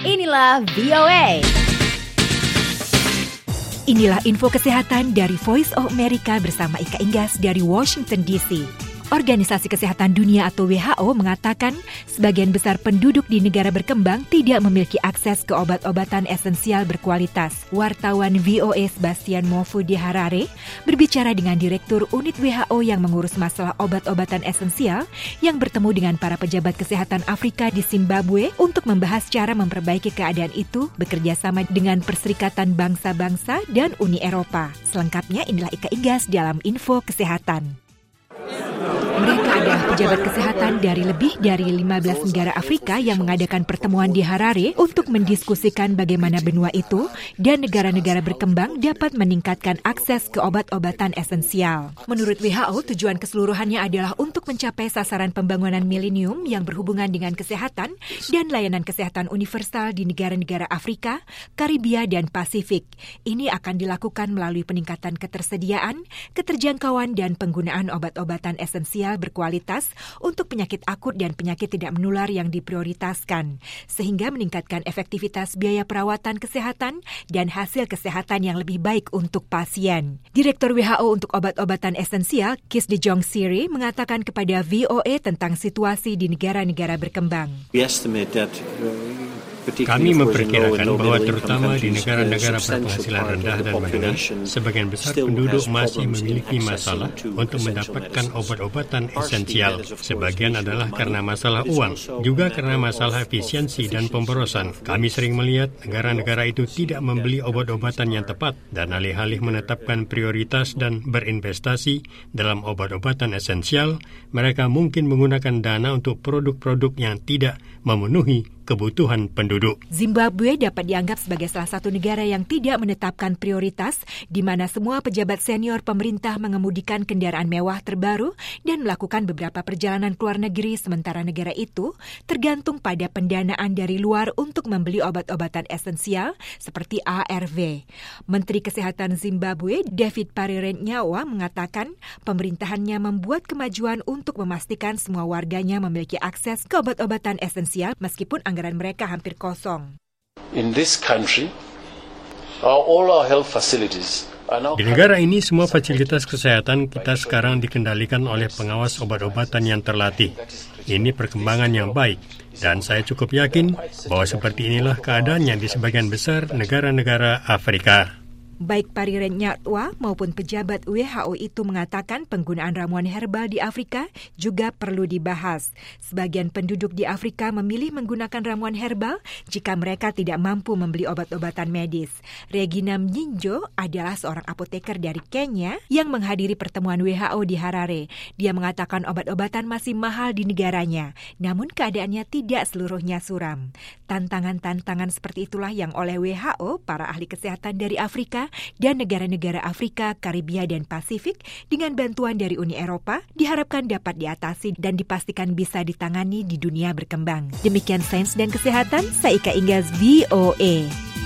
Inilah VOA. Inilah info kesehatan dari Voice of America bersama Ika Inggas dari Washington DC. Organisasi Kesehatan Dunia atau WHO mengatakan sebagian besar penduduk di negara berkembang tidak memiliki akses ke obat-obatan esensial berkualitas. Wartawan VOA Sebastian Mofu di Harare berbicara dengan Direktur Unit WHO yang mengurus masalah obat-obatan esensial yang bertemu dengan para pejabat kesehatan Afrika di Zimbabwe untuk membahas cara memperbaiki keadaan itu bekerjasama dengan Perserikatan Bangsa-Bangsa dan Uni Eropa. Selengkapnya inilah Ika Inggas dalam Info Kesehatan. Mereka adalah pejabat kesehatan dari lebih dari 15 negara Afrika yang mengadakan pertemuan di Harare untuk mendiskusikan bagaimana benua itu dan negara-negara berkembang dapat meningkatkan akses ke obat-obatan esensial. Menurut WHO, tujuan keseluruhannya adalah untuk mencapai sasaran pembangunan milenium yang berhubungan dengan kesehatan dan layanan kesehatan universal di negara-negara Afrika, Karibia, dan Pasifik. Ini akan dilakukan melalui peningkatan ketersediaan, keterjangkauan, dan penggunaan obat-obatan esensial berkualitas untuk penyakit akut dan penyakit tidak menular yang diprioritaskan, sehingga meningkatkan efektivitas biaya perawatan kesehatan dan hasil kesehatan yang lebih baik untuk pasien. Direktur WHO untuk obat-obatan esensial, Kis de Jong Siri, mengatakan kepada VOA tentang situasi di negara-negara berkembang. Kami memperkirakan bahwa terutama di negara-negara berpenghasilan rendah dan menengah, sebagian besar penduduk masih memiliki masalah untuk mendapatkan obat-obatan esensial. Sebagian adalah karena masalah uang, juga karena masalah efisiensi dan pemborosan. Kami sering melihat negara-negara itu tidak membeli obat-obatan yang tepat dan alih-alih menetapkan prioritas dan berinvestasi dalam obat-obatan esensial, mereka mungkin menggunakan dana untuk produk-produk yang tidak memenuhi kebutuhan penduduk. Zimbabwe dapat dianggap sebagai salah satu negara yang tidak menetapkan prioritas, di mana semua pejabat senior pemerintah mengemudikan kendaraan mewah terbaru dan melakukan beberapa perjalanan ke luar negeri, sementara negara itu tergantung pada pendanaan dari luar untuk membeli obat-obatan esensial seperti ARV. Menteri Kesehatan Zimbabwe, David Parirenyauwa, mengatakan pemerintahannya membuat kemajuan untuk memastikan semua warganya memiliki akses ke obat-obatan esensial meskipun anggaran mereka hampir kosong. In this country, all our health facilities are now... Di negara ini, semua fasilitas kesehatan kita sekarang dikendalikan oleh pengawas obat-obatan yang terlatih. Ini perkembangan yang baik, dan saya cukup yakin bahwa seperti inilah keadaannya di sebagian besar negara-negara Afrika. Baik Parirenyauwa maupun pejabat WHO itu mengatakan penggunaan ramuan herbal di Afrika juga perlu dibahas. Sebagian penduduk di Afrika memilih menggunakan ramuan herbal jika mereka tidak mampu membeli obat-obatan medis. Regina Mnyinjo adalah seorang apoteker dari Kenya yang menghadiri pertemuan WHO di Harare. Dia mengatakan obat-obatan masih mahal di negaranya, namun keadaannya tidak seluruhnya suram. Tantangan-tantangan seperti itulah yang oleh WHO, para ahli kesehatan dari Afrika dan negara-negara Afrika, Karibia, dan Pasifik dengan bantuan dari Uni Eropa diharapkan dapat diatasi dan dipastikan bisa ditangani di dunia berkembang. Demikian Sains dan Kesehatan, saya Ika Inggas, VOA.